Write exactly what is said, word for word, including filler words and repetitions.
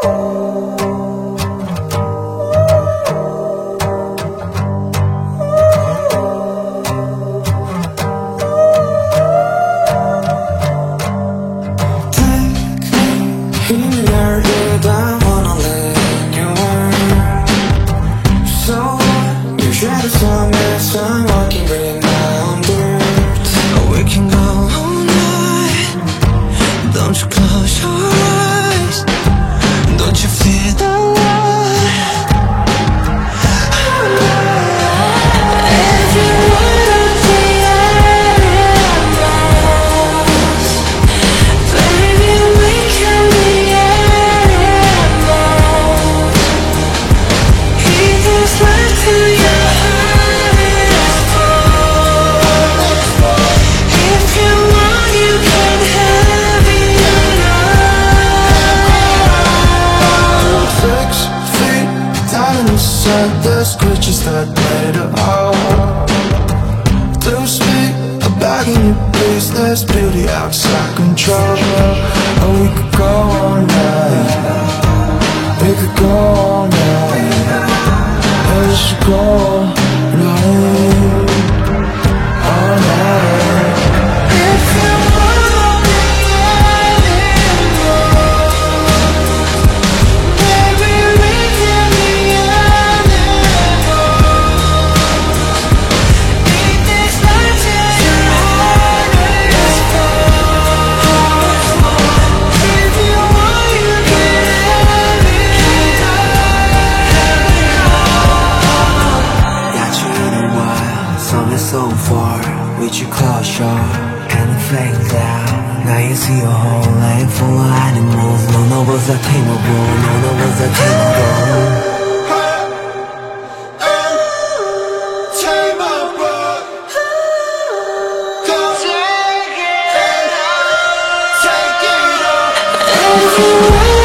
There's creatures that made it all. To speak, I'm begging you please. There's beauty outside control. And we could go all night. We could go all night. And we should go all night. All night. If you wanna be anymore, baby, we can be anymore. Leave this life till your heart is full. If you want, you can have it all. Got you in a while, something so far. With your closure, and it fades out. Now you see a whole lane full of animals. None of us are tameable, none of us are tameable. Take it, take it all.